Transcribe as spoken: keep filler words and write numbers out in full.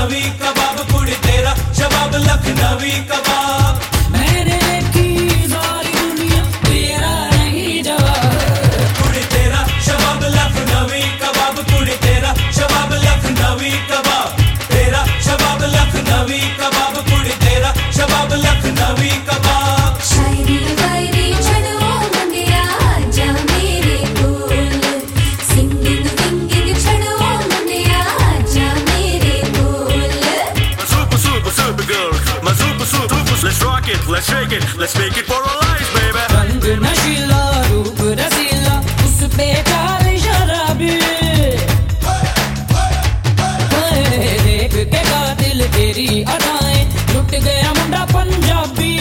लखनवी कबाब कुड़ी तेरा शबाब लखनवी कबाब मैंने देखी सारी दुनिया तेरा नहीं जवाब कुड़ी तेरा शबाब लखनवी कबाब कुड़ी तेरा शबाब लखनवी कबाब तेरा शबाब लखनवी कबाब कुड़ी तेरा शबाब लखनवी कबाब शायरी वायरी छड़ो मंदिया जा मेरे बोल सिंगिंग विंगिंग छड़ो मंदिया जा मेरे बोल My super super super girl, my super super super. Let's rock it, let's shake it, let's make it for our lives, baby. रंग नशीला रूप रसीला उस पे चाल शराबी देख के कातिल तेरी अदाएं लुट गया मुंडा पंजाबी